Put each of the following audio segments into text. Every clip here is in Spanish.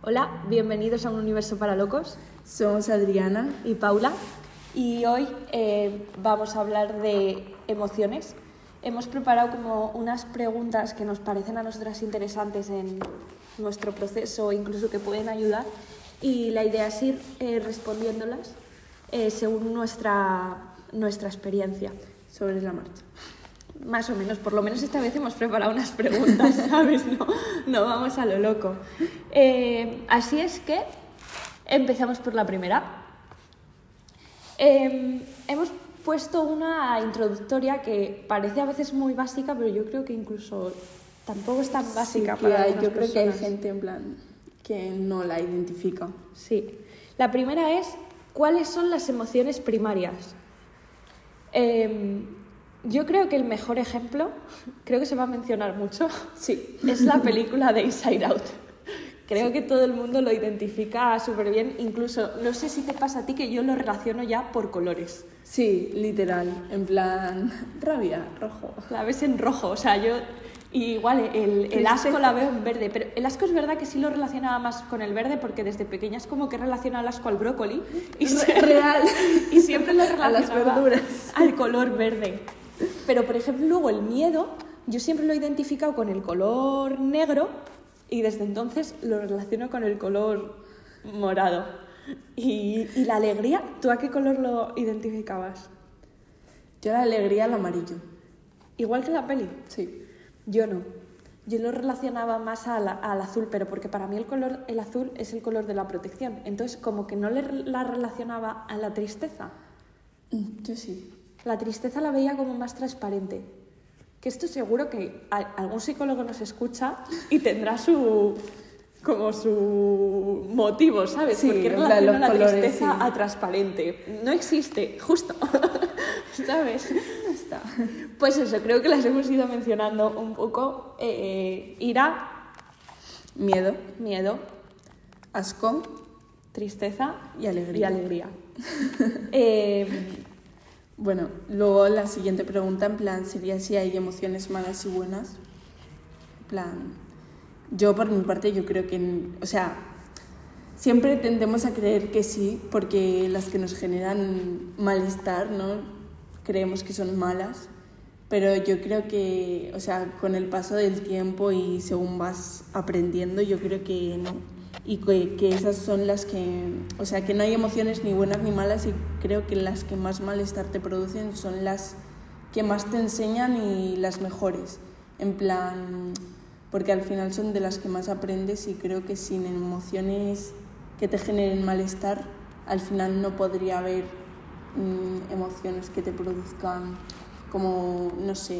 Hola, bienvenidos a Un Universo para Locos. Somos Adriana y Paula y hoy vamos a hablar de emociones. Hemos preparado como unas preguntas que nos parecen a nosotras interesantes en nuestro proceso, incluso que pueden ayudar, y la idea es ir respondiéndolas según nuestra experiencia. sobre la marcha. Más o menos, por lo menos esta vez hemos preparado unas preguntas, ¿sabes? No vamos a lo loco. Así es que empezamos por la primera. Hemos puesto una introductoria que parece a veces muy básica, pero yo creo que incluso tampoco es tan básica para algunas yo creo que hay personas. gente en plan que no la identifica. Sí. La primera es, ¿cuáles son las emociones primarias? Yo creo que el mejor ejemplo, creo que se va a mencionar mucho, Sí. es la película de Inside Out. Creo que todo el mundo lo identifica súper bien, incluso, no sé si te pasa a ti, que yo lo relaciono ya por colores. Sí, literal, en plan rabia, rojo. La ves en rojo, o sea, yo igual el asco la veo en verde, pero el asco es verdad que sí lo relacionaba más con el verde porque desde pequeña es como que relaciona el asco al brócoli y Real. y siempre lo A las relacionaba verduras. al color verde. Pero, por ejemplo, luego el miedo, yo siempre lo he identificado con el color negro y desde entonces lo relaciono con el color morado. Y la alegría, ¿tú a qué color lo identificabas? Yo la alegría al amarillo. Igual que la peli. Sí. Yo no. Yo lo relacionaba más al azul, pero porque para mí el azul es el color de la protección. Entonces, como que no la relacionaba a la tristeza. Yo sí. La tristeza la veía como más transparente. Que esto seguro que algún psicólogo nos escucha y tendrá su motivo, ¿sabes? Sí, Porque en plan, relaciona los la colores, tristeza sí. a transparente. No existe, justo. ¿Sabes? Está. Pues eso, creo que las hemos ido mencionando un poco. Ira, Miedo, miedo, asco tristeza y alegría. y alegría. Bueno, luego la siguiente pregunta en plan sería si hay emociones malas y buenas. En plan, yo por mi parte yo creo que, o sea, siempre tendemos a creer que sí, porque las que nos generan malestar, ¿no? Creemos que son malas, pero yo creo que, o sea, con el paso del tiempo y según vas aprendiendo, yo creo que no. Y que esas son las que, o sea, que no hay emociones ni buenas ni malas, y creo que las que más malestar te producen son las que más te enseñan y las mejores, en plan, porque al final son de las que más aprendes, y creo que sin emociones que te generen malestar, al final no podría haber emociones que te produzcan como, no sé,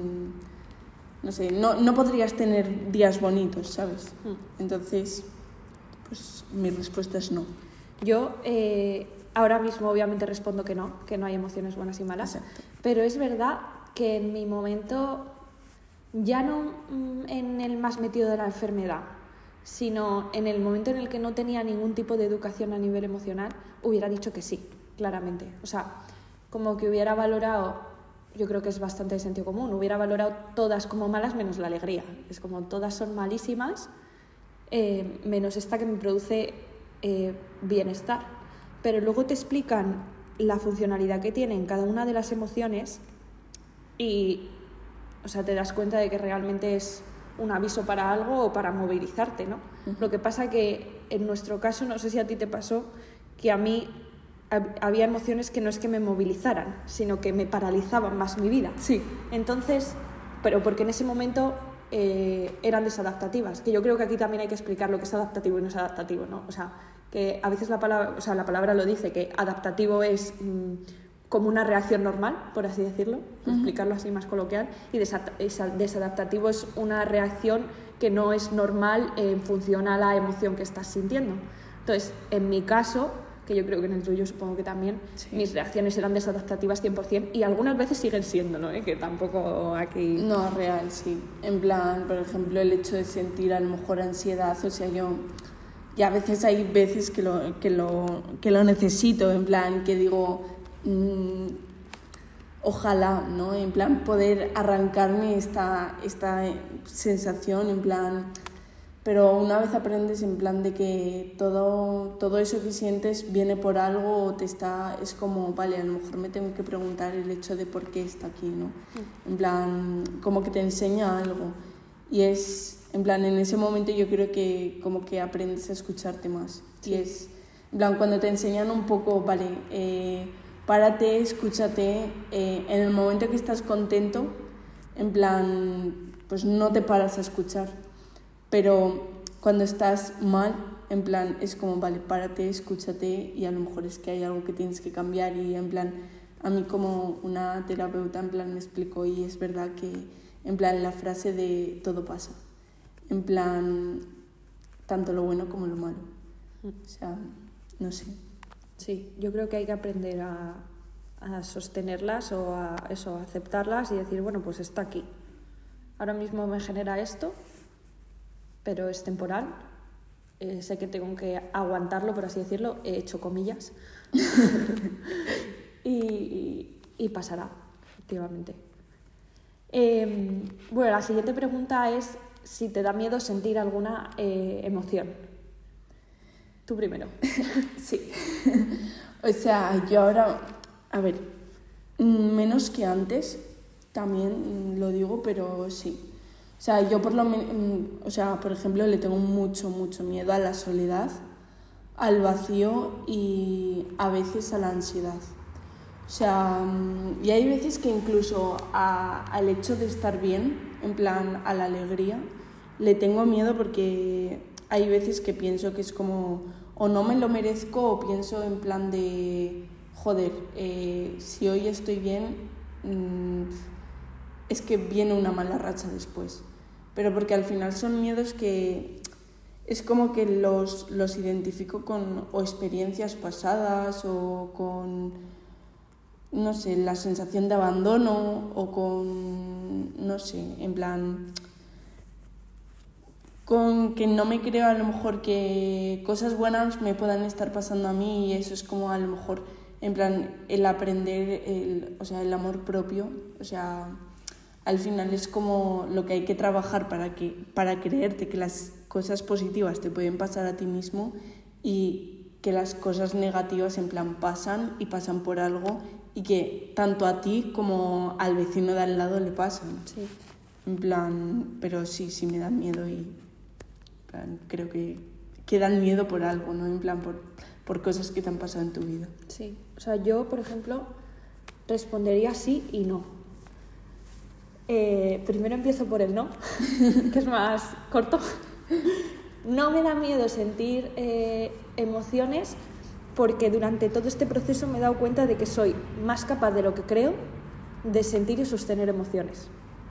no podrías tener días bonitos, ¿sabes? Entonces, pues mi respuesta es no. Yo ahora mismo obviamente respondo que no hay emociones buenas y malas. Exacto. Pero es verdad que en mi momento, ya no en el más metido de la enfermedad, sino en el momento en el que no tenía ningún tipo de educación a nivel emocional, hubiera dicho que sí, claramente. O sea, como que hubiera valorado, yo creo que es bastante de sentido común, hubiera valorado todas como malas menos la alegría. Es como todas son malísimas, menos esta que me produce bienestar. Pero luego te explican la funcionalidad que tienen cada una de las emociones y, o sea, te das cuenta de que realmente es un aviso para algo o para movilizarte, ¿no? Lo que pasa que en nuestro caso, no sé si a ti te pasó, que a mí había emociones que no es que me movilizaran, sino que me paralizaban más mi vida. Sí. Entonces, pero porque en ese momento eran desadaptativas, que yo creo que aquí también hay que explicar lo que es adaptativo y no es adaptativo, ¿no? O sea, que a veces la palabra lo dice, que adaptativo es como una reacción normal, por así decirlo, por explicarlo así más coloquial, y desadaptativo es una reacción que no es normal en función a la emoción que estás sintiendo. Entonces, en mi caso, que yo creo que en el tuyo supongo que también, sí, mis reacciones eran desadaptativas 100% y algunas veces siguen siendo, ¿no? Que tampoco aquí... No, real, sí. En plan, por ejemplo, el hecho de sentir a lo mejor ansiedad, o sea, yo... Y a veces hay veces que lo necesito, en plan, que digo... ojalá, ¿no? En plan, poder arrancarme esta sensación, en plan... pero una vez aprendes en plan de que todo eso que sientes viene por algo o es como, vale, a lo mejor me tengo que preguntar el hecho de por qué está aquí, ¿no? En plan, como que te enseña algo. Y es, en plan, en ese momento yo creo que como que aprendes a escucharte más. Sí. Y es, en plan, cuando te enseñan un poco, vale, párate, escúchate, en el momento que estás contento, en plan, pues no te paras a escuchar. Pero cuando estás mal, en plan, es como, vale, párate, escúchate y a lo mejor es que hay algo que tienes que cambiar y en plan, a mí como una terapeuta en plan me explicó y es verdad que en plan la frase de todo pasa, en plan, tanto lo bueno como lo malo, o sea, no sé. Sí, yo creo que hay que aprender a sostenerlas o a aceptarlas y decir, bueno, pues está aquí. Ahora mismo me genera esto, pero es temporal. Sé que tengo que aguantarlo, por así decirlo, he hecho comillas. y pasará, efectivamente. Bueno, la siguiente pregunta es si te da miedo sentir alguna emoción. Tú primero. Sí. O sea, yo ahora, a ver, menos que antes, también lo digo, pero sí. O sea, yo por ejemplo, le tengo mucho miedo a la soledad, al vacío y a veces a la ansiedad. O sea, y hay veces que incluso al hecho de estar bien, en plan a la alegría, le tengo miedo porque hay veces que pienso que es como, o no me lo merezco o pienso en plan de, joder, si hoy estoy bien, es que viene una mala racha después. Pero porque al final son miedos que es como que los identifico con o experiencias pasadas o con, no sé, la sensación de abandono o con, no sé, en plan, con que no me creo a lo mejor que cosas buenas me puedan estar pasando a mí y eso es como a lo mejor, en plan, el aprender, el amor propio, o sea, al final es como lo que hay que trabajar para creerte que las cosas positivas te pueden pasar a ti mismo y que las cosas negativas en plan pasan y pasan por algo y que tanto a ti como al vecino de al lado le pasan. Sí. En plan, pero sí me dan miedo y en plan, creo que dan miedo por algo, ¿no? En plan por cosas que te han pasado en tu vida. Sí, o sea, yo, por ejemplo, respondería sí y no. Primero empiezo por el no, que es más corto. No me da miedo sentir emociones porque durante todo este proceso me he dado cuenta de que soy más capaz de lo que creo de sentir y sostener emociones.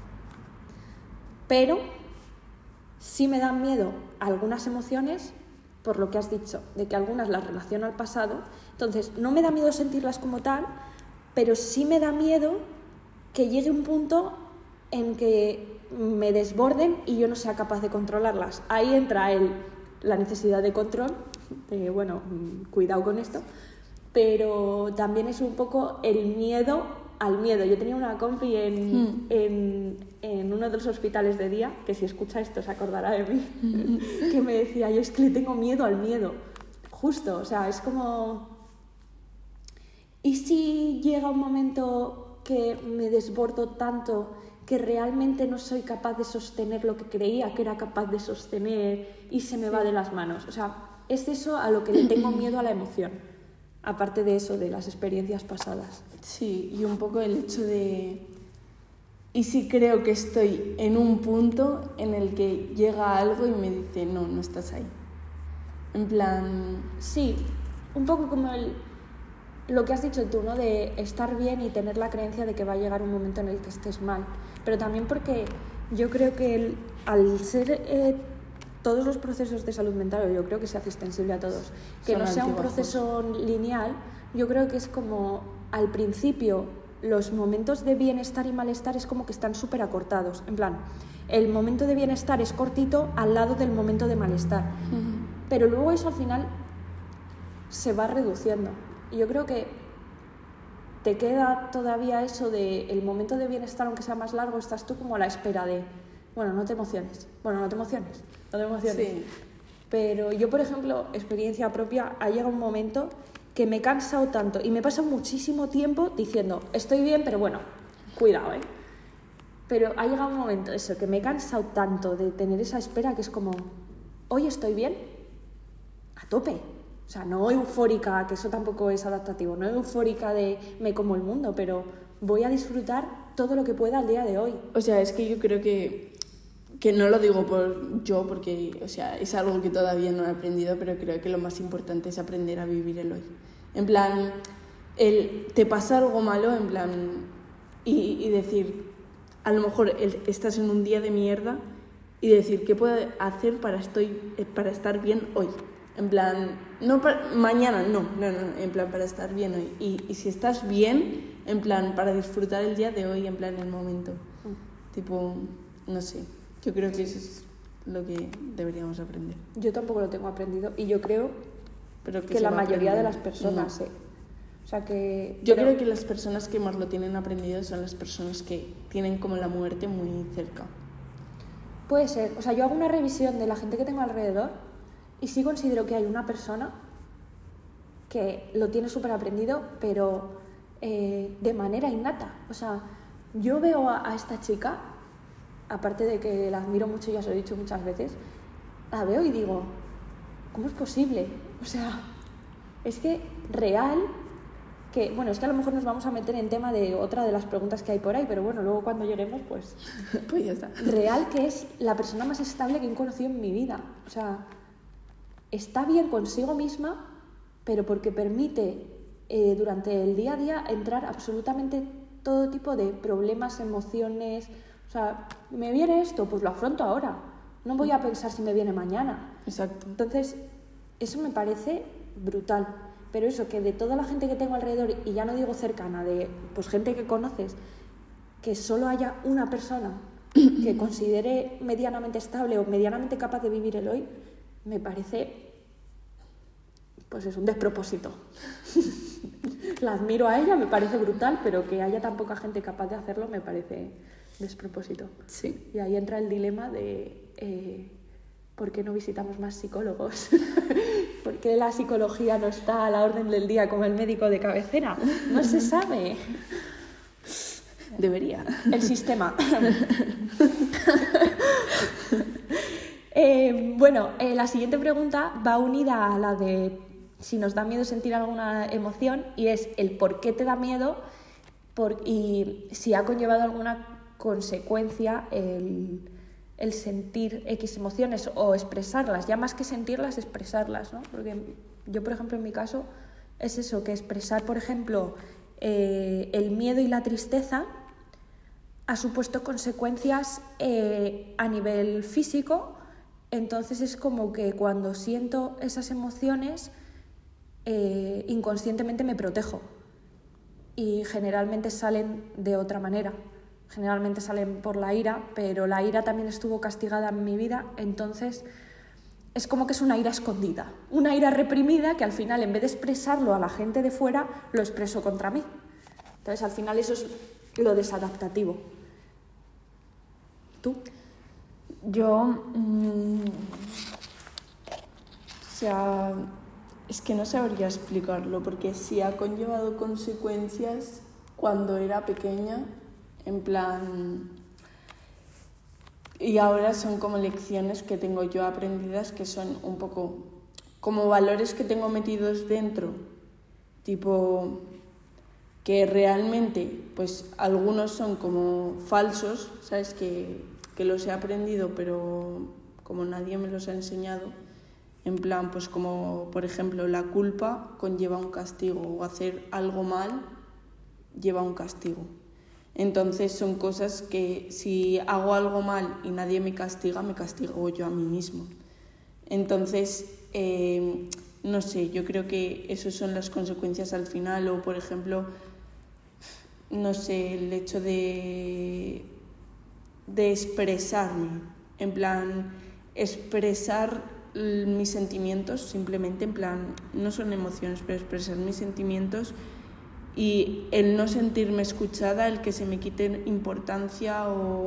Pero sí me dan miedo algunas emociones por lo que has dicho, de que algunas las relaciono al pasado. Entonces, no me da miedo sentirlas como tal, pero sí me da miedo que llegue un punto en que me desborden y yo no sea capaz de controlarlas. Ahí entra la necesidad de control, cuidado con esto, pero también es un poco el miedo al miedo. Yo tenía una compi en uno de los hospitales de día, que si escucha esto se acordará de mí, que me decía, yo es que le tengo miedo al miedo. Justo, o sea, es como... ¿Y si llega un momento que me desbordo tanto que realmente no soy capaz de sostener lo que creía que era capaz de sostener y se me va de las manos? O sea, es eso a lo que le tengo miedo a la emoción, aparte de eso, de las experiencias pasadas. Sí, y un poco el hecho de... ¿Y si creo que estoy en un punto en el que llega algo y me dice, no estás ahí? En plan... Sí, un poco como lo que has dicho tú, ¿no? De estar bien y tener la creencia de que va a llegar un momento en el que estés mal. Pero también porque yo creo que al ser todos los procesos de salud mental, yo creo que se hace extensible a todos, que no sea un proceso lineal, yo creo que es como al principio los momentos de bienestar y malestar es como que están súper acortados. En plan, el momento de bienestar es cortito al lado del momento de malestar. Pero luego eso al final se va reduciendo. Y yo creo que te queda todavía eso de el momento de bienestar, aunque sea más largo, estás tú como a la espera de, no te emociones, no te emociones. o de emociones. Sí. Pero yo, por ejemplo, experiencia propia, ha llegado un momento que me he cansado tanto y me he pasado muchísimo tiempo diciendo, estoy bien, pero bueno, cuidado, ¿eh? Pero ha llegado un momento, eso, que me he cansado tanto de tener esa espera que es como, hoy estoy bien, a tope. O sea, no eufórica, que eso tampoco es adaptativo, no eufórica de me como el mundo, pero voy a disfrutar todo lo que pueda al día de hoy. O sea, es que yo creo que no lo digo porque, o sea, es algo que todavía no he aprendido, pero creo que lo más importante es aprender a vivir el hoy. En plan, te pasa algo malo, en plan, y decir, a lo mejor estás en un día de mierda y decir, ¿qué puedo hacer para estar bien hoy? En plan, mañana, no, en plan, para estar bien hoy. Y si estás bien, en plan, para disfrutar el día de hoy, en plan, el momento. Tipo, no sé, yo creo que eso es lo que deberíamos aprender. Yo tampoco lo tengo aprendido y yo creo Pero que la mayoría de las personas, no. O sea que... Yo creo que las personas que más lo tienen aprendido son las personas que tienen como la muerte muy cerca. Puede ser. O sea, yo hago una revisión de la gente que tengo alrededor y sí considero que hay una persona que lo tiene súper aprendido, pero de manera innata. O sea, yo veo a esta chica, aparte de que la admiro mucho, ya os lo he dicho muchas veces, la veo y digo, ¿cómo es posible? O sea, es que real... que, bueno, es que a lo mejor nos vamos a meter en tema de otra de las preguntas que hay por ahí, pero bueno, luego cuando lleguemos, pues Pues ya está. real que es la persona más estable que he conocido en mi vida. O sea, está bien consigo misma, pero porque permite durante el día a día entrar absolutamente todo tipo de problemas, emociones. O sea, ¿me viene esto? Pues lo afronto ahora. No voy a pensar si me viene mañana. Exacto. Entonces, eso me parece brutal. Pero eso, que de toda la gente que tengo alrededor, y ya no digo cercana, de pues gente que conoces, que solo haya una persona que considere medianamente estable o medianamente capaz de vivir el hoy, me parece, pues es un despropósito. La admiro a ella, me parece brutal, pero que haya tan poca gente capaz de hacerlo me parece despropósito. Sí. Y ahí entra el dilema de ¿por qué no visitamos más psicólogos? ¿Por qué la psicología no está a la orden del día como el médico de cabecera? No se sabe. Debería. El sistema. Bueno, la siguiente pregunta va unida a la de si nos da miedo sentir alguna emoción, y es el por qué te da miedo y si ha conllevado alguna consecuencia el sentir X emociones o expresarlas, ya más que sentirlas, expresarlas, ¿no? Porque yo, por ejemplo, en mi caso, es eso, que expresar, por ejemplo, el miedo y la tristeza ha supuesto consecuencias a nivel físico. Entonces es como que cuando siento esas emociones, inconscientemente me protejo y generalmente salen de otra manera. Generalmente salen por la ira, pero la ira también estuvo castigada en mi vida, entonces es como que es una ira escondida, una ira reprimida que al final, en vez de expresarlo a la gente de fuera, lo expreso contra mí. Entonces al final eso es lo desadaptativo. ¿Tú? Yo, o sea, es que no sabría explicarlo, porque sí ha conllevado consecuencias cuando era pequeña, en plan, y ahora son como lecciones que tengo yo aprendidas, que son un poco como valores que tengo metidos dentro, tipo que realmente, pues algunos son como falsos, ¿sabes? Que los he aprendido, pero como nadie me los ha enseñado, en plan, pues como, por ejemplo, la culpa conlleva un castigo, o hacer algo mal lleva un castigo. Entonces son cosas que si hago algo mal y nadie me castigo yo a mí mismo. Entonces, no sé, yo creo que esas son las consecuencias al final, o por ejemplo, no sé, el hecho de expresarme, en plan, expresar mis sentimientos, simplemente, en plan, no son emociones, pero expresar mis sentimientos y el no sentirme escuchada, el que se me quite importancia o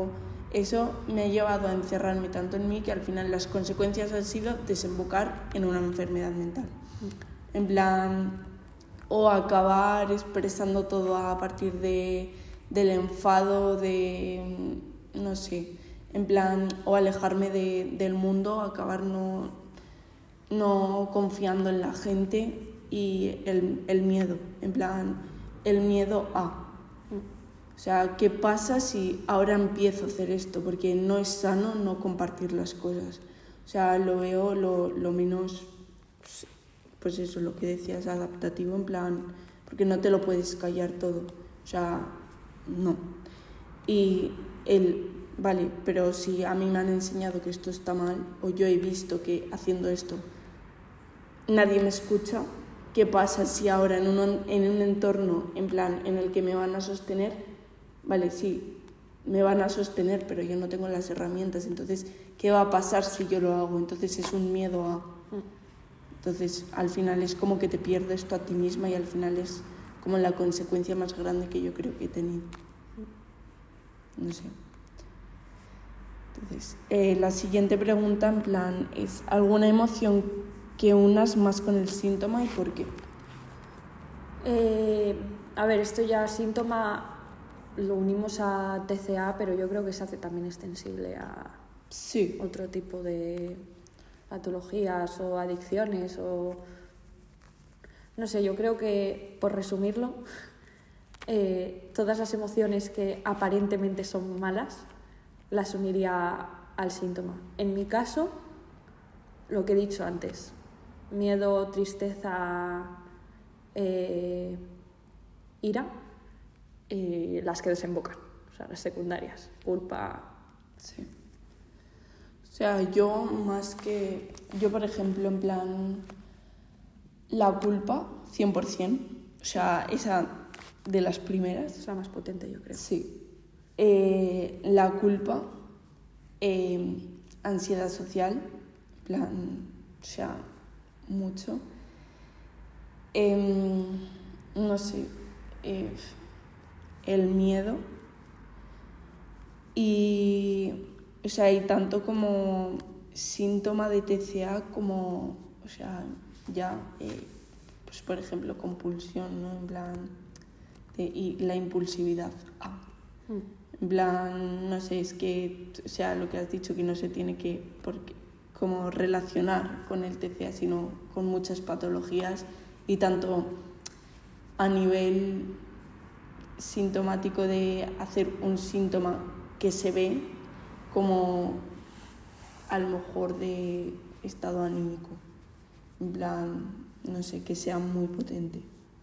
eso me ha llevado a encerrarme tanto en mí que al final las consecuencias han sido desembocar en una enfermedad mental. En plan, o acabar expresando todo a partir del enfado, no sé, en plan, o alejarme del mundo, acabar no confiando en la gente y el miedo, en plan, el miedo a. O sea, ¿qué pasa si ahora empiezo a hacer esto? Porque no es sano no compartir las cosas. O sea, lo veo lo menos, pues eso, lo que decías, adaptativo, en plan, porque no te lo puedes callar todo. O sea, no. Y vale, pero si a mí me han enseñado que esto está mal, o yo he visto que haciendo esto nadie me escucha, ¿qué pasa si ahora en un entorno, en plan, en el que me van a sostener? Vale, sí, me van a sostener, pero yo no tengo las herramientas. Entonces, ¿qué va a pasar si yo lo hago? Entonces es un miedo a... Entonces, al final es como que te pierdes tú a ti misma y al final es como la consecuencia más grande que yo creo que he tenido. No sé. Entonces, la siguiente pregunta, en plan, es ¿alguna emoción que unas más con el síntoma y por qué? A ver, esto ya síntoma lo unimos a TCA, pero yo creo que se hace también extensible a otro tipo de patologías o adicciones o... No sé, yo creo que, por resumirlo, todas las emociones que aparentemente son malas las uniría al síntoma. En mi caso, lo que he dicho antes, miedo, tristeza, ira, y las que desembocan, o sea, las secundarias, culpa... Sí. O sea, yo, por ejemplo, en plan, la culpa, 100%, o sea, esa de las primeras. Es la más potente, yo creo. Sí. La culpa, ansiedad social, en plan, o sea, mucho. No sé, el miedo y, o sea, y tanto como síntoma de TCA como, o sea, ya, pues por ejemplo, compulsión, ¿no? En plan, y la impulsividad. En plan, no sé, es que, o sea, lo que has dicho, que no se tiene que como relacionar con el TCA, sino con muchas patologías y tanto a nivel sintomático de hacer un síntoma que se ve como a lo mejor de estado anímico, en plan, no sé, que sea muy potente.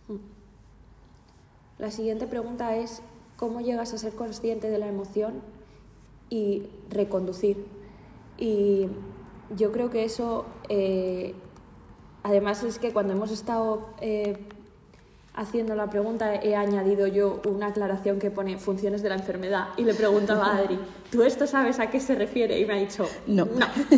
La siguiente pregunta es ¿cómo llegas a ser consciente de la emoción y reconducir? Y yo creo que eso, además es que cuando hemos estado haciendo la pregunta he añadido yo una aclaración que pone funciones de la enfermedad y le preguntaba a Adri, ¿tú esto sabes a qué se refiere? Y me ha dicho, no.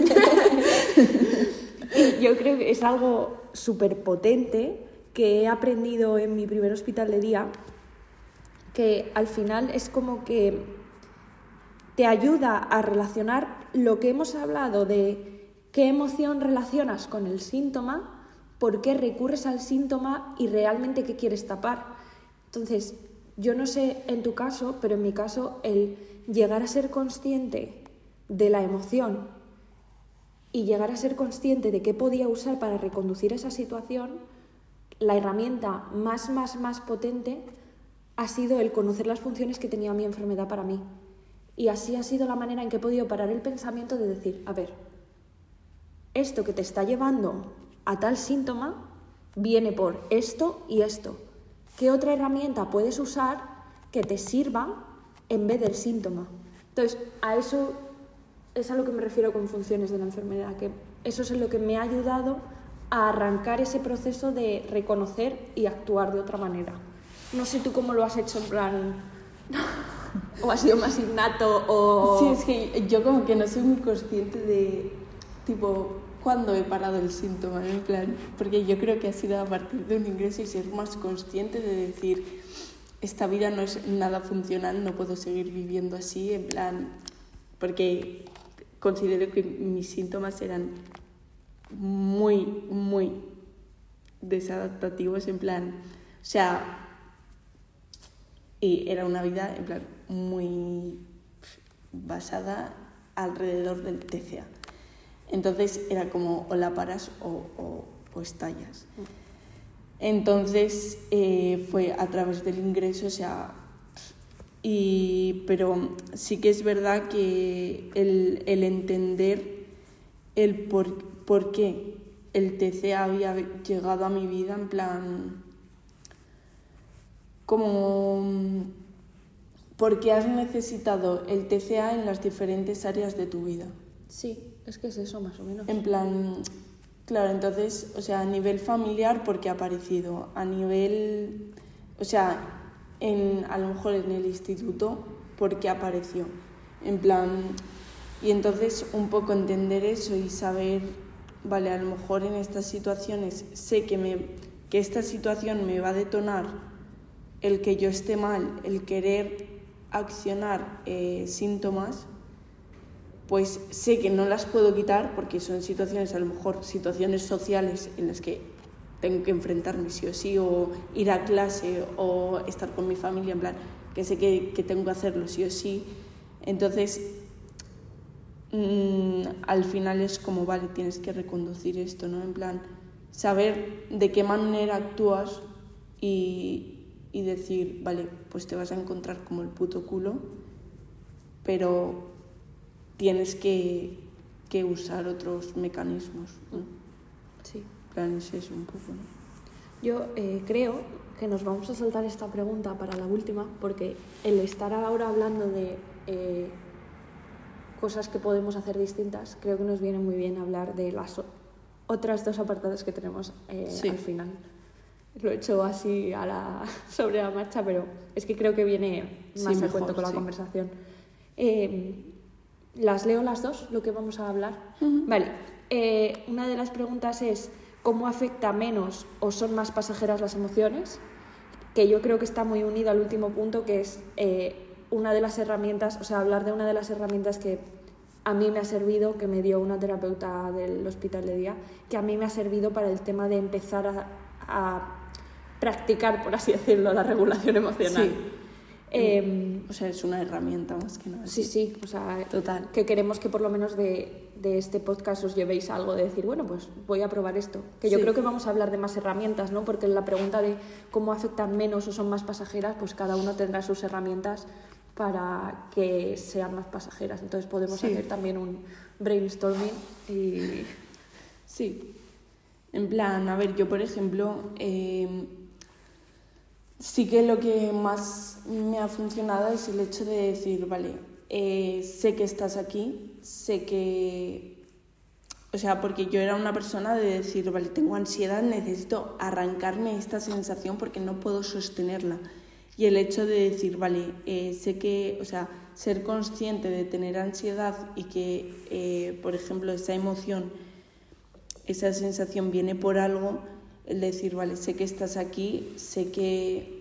Y yo creo que es algo súper potente que he aprendido en mi primer hospital de día, que al final es como que te ayuda a relacionar lo que hemos hablado de qué emoción relacionas con el síntoma, por qué recurres al síntoma y realmente qué quieres tapar. Entonces, yo no sé en tu caso, pero en mi caso, el llegar a ser consciente de la emoción y llegar a ser consciente de qué podía usar para reconducir esa situación, la herramienta más potente ha sido el conocer las funciones que tenía mi enfermedad para mí. Y así ha sido la manera en que he podido parar el pensamiento de decir, a ver, esto que te está llevando a tal síntoma viene por esto y esto. ¿Qué otra herramienta puedes usar que te sirva en vez del síntoma? Entonces, a eso es a lo que me refiero con funciones de la enfermedad, que eso es lo que me ha ayudado a arrancar ese proceso de reconocer y actuar de otra manera. No sé tú cómo lo has hecho, en plan... ¿O ha sido más innato o...? Sí, es que yo como que no soy muy consciente de, tipo, cuándo he parado el síntoma, en plan, porque yo creo que ha sido a partir de un ingreso y ser más consciente de decir, esta vida no es nada funcional, no puedo seguir viviendo así, en plan, porque considero que mis síntomas eran muy, muy desadaptativos, en plan, o sea, y era una vida en plan muy basada alrededor del TCA. Entonces era como o la paras o estallas. Entonces fue a través del ingreso, o sea, pero sí que es verdad que el entender el por qué el TCA había llegado a mi vida, en plan, como porque has necesitado el TCA en las diferentes áreas de tu vida. Sí, es que es eso más o menos. En plan, claro, entonces, o sea, a nivel familiar, porque ha aparecido, a nivel, o sea, a lo mejor en el instituto, porque apareció, en plan, y entonces un poco entender eso y saber, vale, a lo mejor en estas situaciones sé que esta situación me va a detonar el que yo esté mal, el querer accionar síntomas, pues sé que no las puedo quitar porque son situaciones, a lo mejor situaciones sociales en las que tengo que enfrentarme sí o sí, o ir a clase o estar con mi familia, en plan, que sé que tengo que hacerlo sí o sí. Entonces, al final es como, vale, tienes que reconducir esto, ¿no? En plan, saber de qué manera actúas y decir, vale, pues te vas a encontrar como el puto culo, pero tienes que usar otros mecanismos, ¿no? Sí. En plan, es eso un poco, ¿no? Yo creo que nos vamos a saltar esta pregunta para la última, porque el estar ahora hablando de cosas que podemos hacer distintas, creo que nos viene muy bien hablar de las otras dos apartados que tenemos Sí. al final. Lo he hecho así sobre la marcha, pero es que creo que viene más Sí, a cuento mejor, con la sí. conversación. ¿Las leo las dos, lo que vamos a hablar? Uh-huh. Vale. Una de las preguntas es ¿cómo afecta menos o son más pasajeras las emociones? Que yo creo que está muy unido al último punto, que es una de las herramientas, o sea, hablar de una de las herramientas que a mí me ha servido, que me dio una terapeuta del hospital de día, que a mí me ha servido para el tema de empezar a practicar, por así decirlo, la regulación emocional. Sí. O sea, es una herramienta más que nada. Sí, o sea, total. Que queremos que por lo menos de este podcast os llevéis algo de decir, bueno, pues voy a probar esto. Que yo creo que vamos a hablar de más herramientas, ¿no? Porque la pregunta de cómo afectan menos o son más pasajeras, pues cada uno tendrá sus herramientas para que sean más pasajeras. Entonces podemos hacer también un brainstorming y... Sí. En plan, a ver, yo por ejemplo... sí que lo que más me ha funcionado es el hecho de decir, vale, sé que estás aquí, sé que... O sea, porque yo era una persona de decir, vale, tengo ansiedad, necesito arrancarme esta sensación porque no puedo sostenerla. Y el hecho de decir, vale, sé que, o sea, ser consciente de tener ansiedad y que, por ejemplo, esa emoción, esa sensación viene por algo... El decir, vale, sé que estás aquí, sé que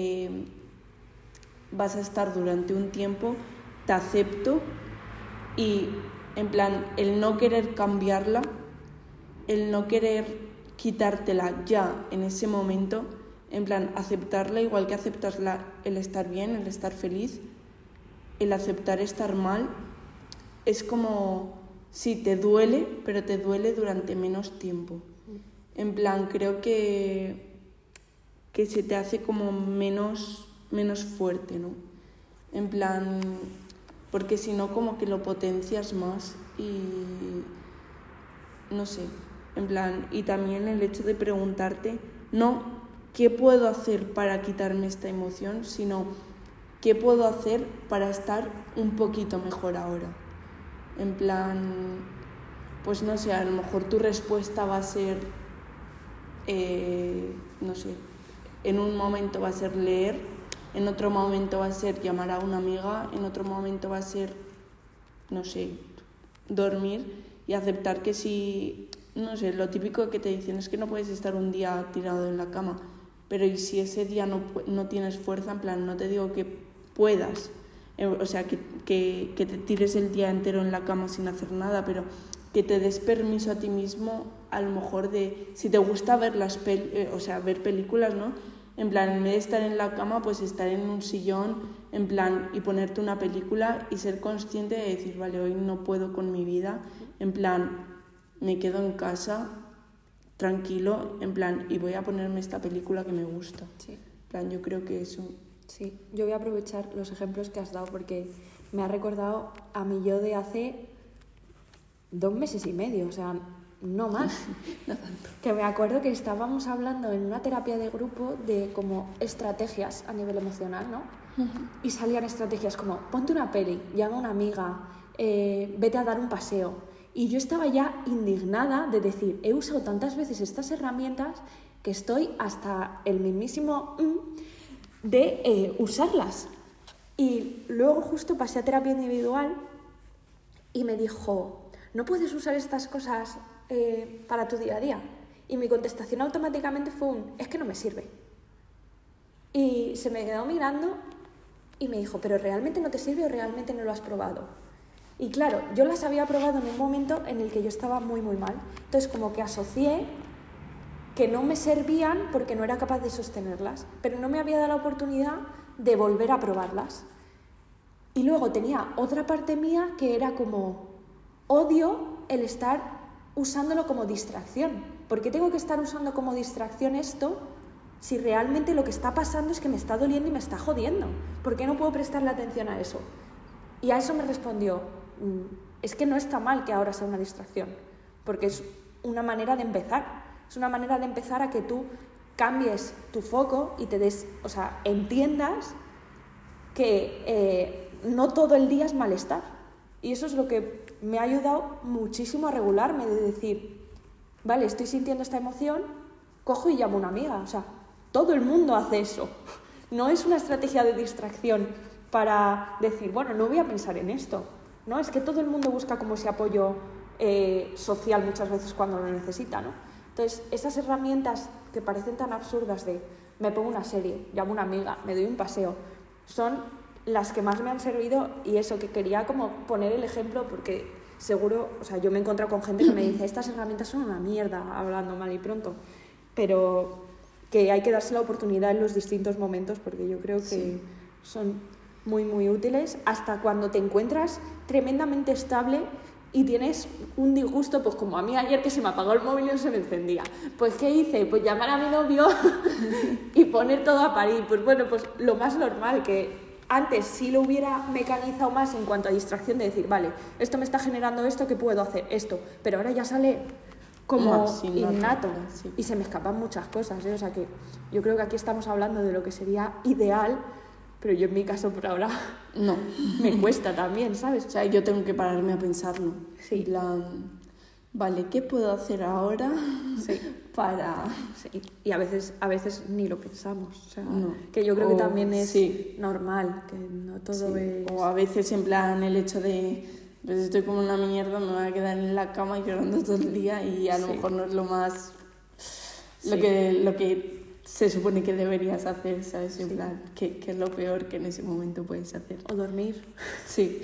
vas a estar durante un tiempo, te acepto y, en plan, el no querer cambiarla, el no querer quitártela ya en ese momento, en plan, aceptarla igual que aceptas el estar bien, el estar feliz, el aceptar estar mal, es como si te duele, pero te duele durante menos tiempo. En plan, creo que se te hace como menos fuerte, ¿no? En plan, porque si no como que lo potencias más y no sé, en plan, y también el hecho de preguntarte, no qué puedo hacer para quitarme esta emoción, sino qué puedo hacer para estar un poquito mejor ahora. En plan, pues no sé, a lo mejor tu respuesta va a ser... no sé, en un momento va a ser leer, en otro momento va a ser llamar a una amiga, en otro momento va a ser, no sé, dormir y aceptar que si, no sé, lo típico que te dicen es que no puedes estar un día tirado en la cama, pero y si ese día no tienes fuerza, en plan, no te digo que puedas, O sea, que te tires el día entero en la cama sin hacer nada, pero que te des permiso a ti mismo, a lo mejor de, si te gusta ver ver películas, ¿no? En plan, en vez de estar en la cama, pues estar en un sillón, en plan, y ponerte una película y ser consciente de decir, vale, hoy no puedo con mi vida, en plan, me quedo en casa tranquilo, en plan, y voy a ponerme esta película que me gusta. Sí. En plan, yo creo que eso... Sí, yo voy a aprovechar los ejemplos que has dado porque me ha recordado a mi yo de hace 2 meses y medio, o sea, no más. No tanto. Que me acuerdo que estábamos hablando en una terapia de grupo de como estrategias a nivel emocional, ¿no? Y salían estrategias como, ponte una peli, llama a una amiga, vete a dar un paseo. Y yo estaba ya indignada de decir, he usado tantas veces estas herramientas que estoy hasta el mismísimo de usarlas. Y luego justo pasé a terapia individual y me dijo, ¿no puedes usar estas cosas para tu día a día? Y mi contestación automáticamente fue es que no me sirve. Y se me quedó mirando y me dijo, ¿pero realmente no te sirve o realmente no lo has probado? Y claro, yo las había probado en un momento en el que yo estaba muy, muy mal. Entonces como que asocié que no me servían porque no era capaz de sostenerlas, pero no me había dado la oportunidad de volver a probarlas. Y luego tenía otra parte mía que era como, odio el estar usándolo como distracción. ¿Por qué tengo que estar usando como distracción esto si realmente lo que está pasando es que me está doliendo y me está jodiendo? ¿Por qué no puedo prestarle atención a eso? Y a eso me respondió, es que no está mal que ahora sea una distracción, porque es una manera de empezar. Es una manera de empezar a que tú cambies tu foco y te entiendas que no todo el día es malestar. Y eso es lo que me ha ayudado muchísimo a regularme, de decir, vale, estoy sintiendo esta emoción, cojo y llamo a una amiga. O sea, todo el mundo hace eso. No es una estrategia de distracción para decir, bueno, no voy a pensar en esto. No, es que todo el mundo busca como ese apoyo social muchas veces cuando lo necesita, ¿no? Entonces, esas herramientas que parecen tan absurdas de me pongo una serie, llamo a una amiga, me doy un paseo, son las que más me han servido. Y eso, que quería como poner el ejemplo porque seguro, o sea, yo me he encontrado con gente que me dice estas herramientas son una mierda, hablando mal y pronto, pero que hay que darse la oportunidad en los distintos momentos porque yo creo que son muy, muy útiles hasta cuando te encuentras tremendamente estable y tienes un disgusto, pues como a mí ayer que se me apagó el móvil y no se me encendía. Pues ¿qué hice? Pues llamar a mi novio y poner todo a parir. Pues bueno, pues lo más normal, que antes sí lo hubiera mecanizado más en cuanto a distracción, de decir, vale, esto me está generando esto, ¿qué puedo hacer? Esto. Pero ahora ya sale como innato y se me escapan muchas cosas, ¿eh? O sea que yo creo que aquí estamos hablando de lo que sería ideal, pero yo en mi caso por ahora no me cuesta también, ¿sabes? O sea, yo tengo que pararme a pensarlo. Sí. En plan, vale, ¿qué puedo hacer ahora para...? Sí. Y a veces ni lo pensamos. O sea, no. Que yo creo que también es normal, que no todo es... O a veces en plan el hecho de, pues estoy como una mierda, me voy a quedar en la cama llorando todo el día y a lo mejor no es lo más... Lo que se supone que deberías hacer, ¿sabes? En plan, que es lo peor que en ese momento puedes hacer. O dormir. Sí.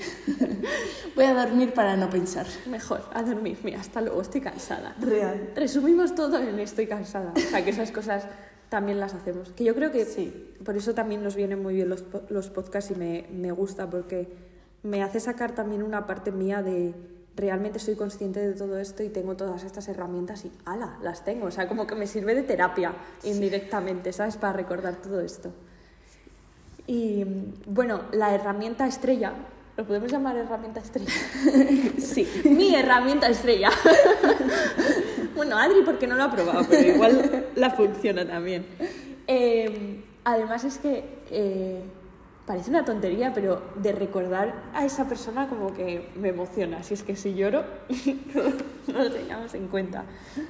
Voy a dormir para no pensar. Mejor, a dormir. Mira, hasta luego, estoy cansada. Real. Resumimos todo en estoy cansada. O sea, que esas cosas también las hacemos. Que yo creo que por eso también nos vienen muy bien los podcasts y me gusta, porque me hace sacar también una parte mía de... Realmente soy consciente de todo esto y tengo todas estas herramientas y ¡hala! Las tengo. O sea, como que me sirve de terapia indirectamente, ¿sabes? Para recordar todo esto. Y bueno, la herramienta estrella, ¿lo podemos llamar herramienta estrella? Sí, mi herramienta estrella. Bueno, Adri porque no lo ha probado, pero igual la funciona también. Además es que... parece una tontería, pero de recordar a esa persona como que me emociona. Si es que si lloro, no lo tengamos en cuenta.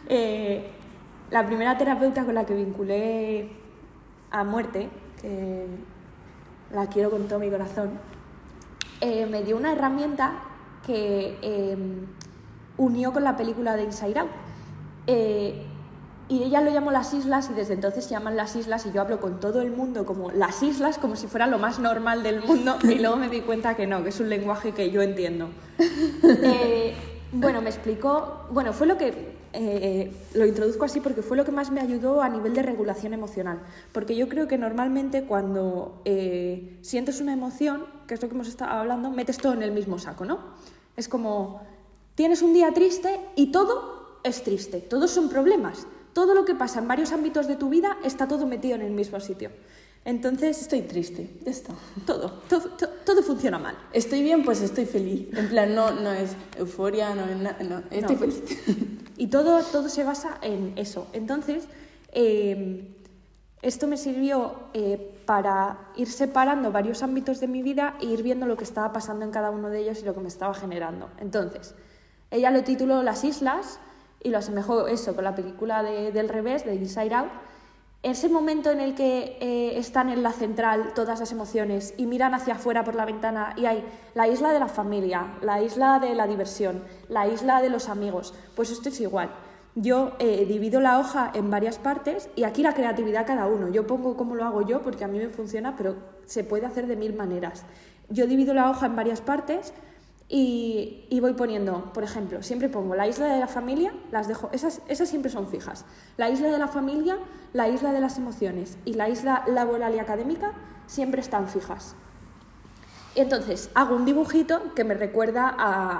La primera terapeuta con la que vinculé a muerte, que la quiero con todo mi corazón, me dio una herramienta que unió con la película de Inside Out. Y ella lo llamó las islas y desde entonces se llaman las islas y yo hablo con todo el mundo como las islas, como si fuera lo más normal del mundo y luego me di cuenta que no, que es un lenguaje que yo entiendo. Bueno, me explicó, bueno, fue lo que, lo introduzco así porque fue lo que más me ayudó a nivel de regulación emocional, porque yo creo que normalmente cuando sientes una emoción, que es lo que hemos estado hablando, metes todo en el mismo saco, ¿no? Es como, tienes un día triste y todo es triste, todos son problemas, todo lo que pasa en varios ámbitos de tu vida está todo metido en el mismo sitio. Entonces, estoy triste, ya está. Todo funciona mal. Estoy bien, pues estoy feliz. En plan, no es euforia, no es nada, no, estoy feliz. Y todo se basa en eso. Entonces, esto me sirvió para ir separando varios ámbitos de mi vida e ir viendo lo que estaba pasando en cada uno de ellos y lo que me estaba generando. Entonces, ella lo tituló Las Islas y lo asemejó eso con la película del revés, de Inside Out. Ese momento en el que están en la central todas las emociones y miran hacia afuera por la ventana y hay la isla de la familia, la isla de la diversión, la isla de los amigos, pues esto es igual. Yo divido la hoja en varias partes y aquí la creatividad cada uno. Yo pongo cómo lo hago yo porque a mí me funciona, pero se puede hacer de 1000 maneras. Yo divido la hoja en varias partes y voy poniendo, por ejemplo, siempre pongo la isla de la familia, las dejo, esas siempre son fijas. La isla de la familia, la isla de las emociones y la isla laboral y académica siempre están fijas. Y entonces hago un dibujito que me recuerda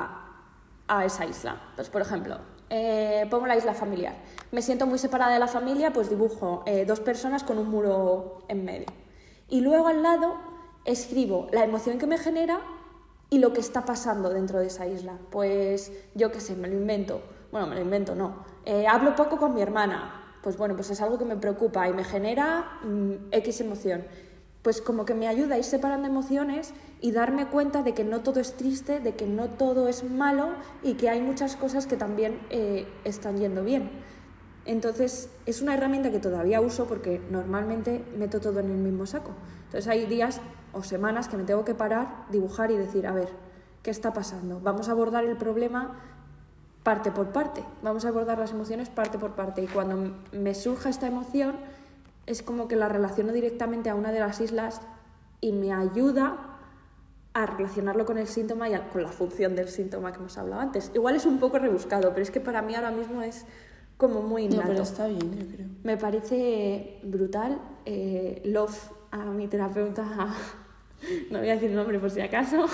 a esa isla. Pues, por ejemplo, pongo la isla familiar. Me siento muy separada de la familia, pues dibujo 2 personas con un muro en medio. Y luego al lado escribo la emoción que me genera y lo que está pasando dentro de esa isla. Pues yo qué sé, me lo invento. Bueno, me lo invento, no. Hablo poco con mi hermana. Pues bueno, pues es algo que me preocupa y me genera X emoción. Pues como que me ayuda a ir separando emociones y darme cuenta de que no todo es triste, de que no todo es malo y que hay muchas cosas que también están yendo bien. Entonces es una herramienta que todavía uso porque normalmente meto todo en el mismo saco. Entonces hay días o semanas que me tengo que parar, dibujar y decir, a ver, ¿qué está pasando? Vamos a abordar el problema parte por parte, vamos a abordar las emociones parte por parte. Y cuando me surja esta emoción, es como que la relaciono directamente a una de las islas y me ayuda a relacionarlo con el síntoma y con la función del síntoma que hemos hablado antes. Igual es un poco rebuscado, pero es que para mí ahora mismo es como muy innato. No, pero está bien, yo creo. Me parece brutal. Love a mi terapeuta, no voy a decir el nombre por si acaso,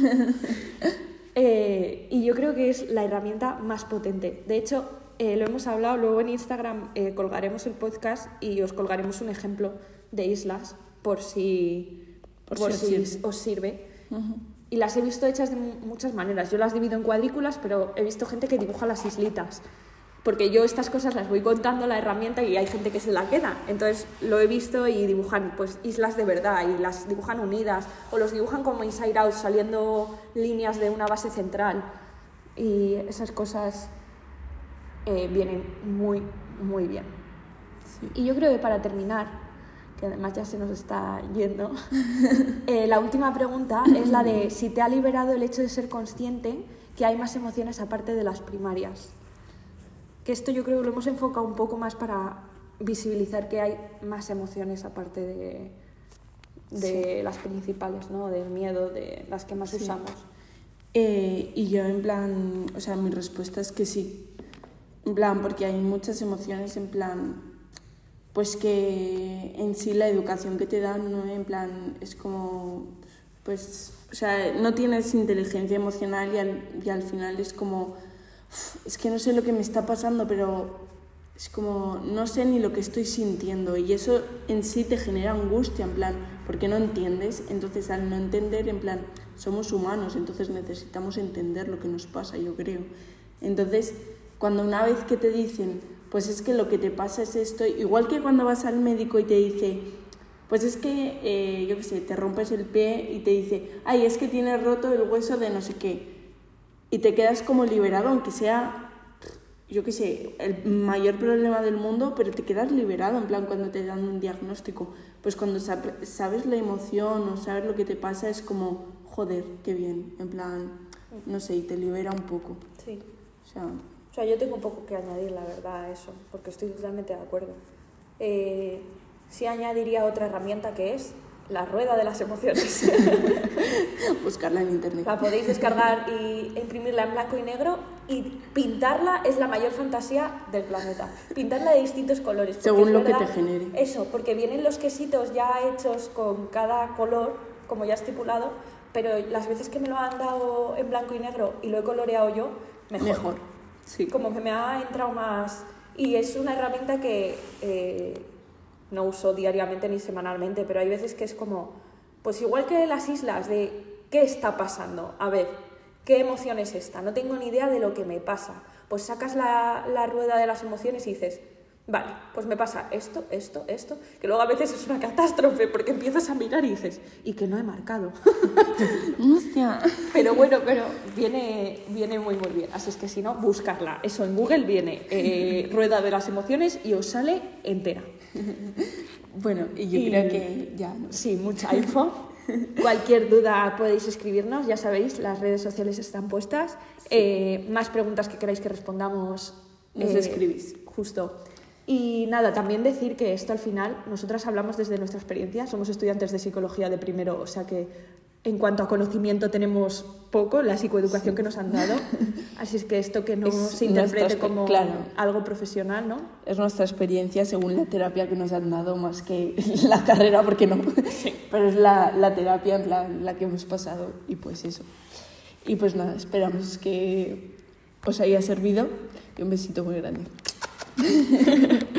y yo creo que es la herramienta más potente. De hecho, lo hemos hablado, luego en Instagram colgaremos el podcast y os colgaremos un ejemplo de islas por si os sirve. Uh-huh. Y las he visto hechas de muchas maneras. Yo las divido en cuadrículas, pero he visto gente que dibuja las islitas. Porque yo estas cosas las voy contando la herramienta y hay gente que se la queda. Entonces lo he visto y dibujan pues islas de verdad y las dibujan unidas o los dibujan como Inside Out, saliendo líneas de una base central. Y esas cosas vienen muy, muy bien. Sí. Y yo creo que para terminar, que además ya se nos está yendo, la última pregunta es la de si te ha liberado el hecho de ser consciente que hay más emociones aparte de las primarias. Que esto yo creo que lo hemos enfocado un poco más para visibilizar que hay más emociones aparte de las principales, ¿no? Del miedo, de las que más usamos. Y yo en plan, o sea, mi respuesta es que sí. En plan, porque hay muchas emociones en plan, pues que en sí la educación que te dan, ¿no? En plan, es como, pues, o sea, no tienes inteligencia emocional y al final es como, es que no sé lo que me está pasando, pero es como, no sé ni lo que estoy sintiendo y eso en sí te genera angustia, en plan, porque no entiendes. Entonces al no entender, en plan, somos humanos, entonces necesitamos entender lo que nos pasa, yo creo. Entonces, cuando una vez que te dicen, pues es que lo que te pasa es esto, igual que cuando vas al médico y te dice, pues es que, yo qué sé, te rompes el pie y te dice, ay, es que tienes roto el hueso de no sé qué. Y te quedas como liberado, aunque sea, yo qué sé, el mayor problema del mundo, pero te quedas liberado, en plan, cuando te dan un diagnóstico. Pues cuando sabes la emoción o sabes lo que te pasa, es como, joder, qué bien, en plan, no sé, y te libera un poco. Sí. O sea, O sea, yo tengo un poco que añadir, la verdad, a eso, porque estoy totalmente de acuerdo. Sí añadiría otra herramienta que es la rueda de las emociones. Buscarla en internet. La podéis descargar e imprimirla en blanco y negro, y pintarla es la mayor fantasía del planeta. Pintarla de distintos colores. Según lo que te genere. Eso, porque vienen los quesitos ya hechos con cada color, como ya estipulado, pero las veces que me lo han dado en blanco y negro y lo he coloreado yo, mejor. Sí. Como que me ha entrado más. Y es una herramienta que no uso diariamente ni semanalmente, pero hay veces que es como, pues igual que las islas, de ¿qué está pasando? A ver, ¿qué emoción es esta? No tengo ni idea de lo que me pasa. Pues sacas la rueda de las emociones y dices, vale, pues me pasa esto, que luego a veces es una catástrofe porque empiezas a mirar y dices, y que no he marcado. Hostia. Pero bueno, viene muy bien. Así es que si no, buscarla. Eso en Google viene rueda de las emociones y os sale entera. Bueno, y yo creo que ya... No. Sí, mucha info. Cualquier duda podéis escribirnos, ya sabéis, las redes sociales están puestas. Sí. Más preguntas que queráis que respondamos, nos escribís. Justo. Y nada, también decir que esto al final, nosotras hablamos desde nuestra experiencia, somos estudiantes de psicología de primero, o sea que en cuanto a conocimiento tenemos poco, la psicoeducación que nos han dado, así es que esto que no se interprete como algo profesional, ¿no? Es nuestra experiencia según la terapia que nos han dado, más que la carrera, porque no, sí. Pero es la terapia en plan la que hemos pasado, y pues eso. Y pues nada, esperamos que os haya servido, y un besito muy grande.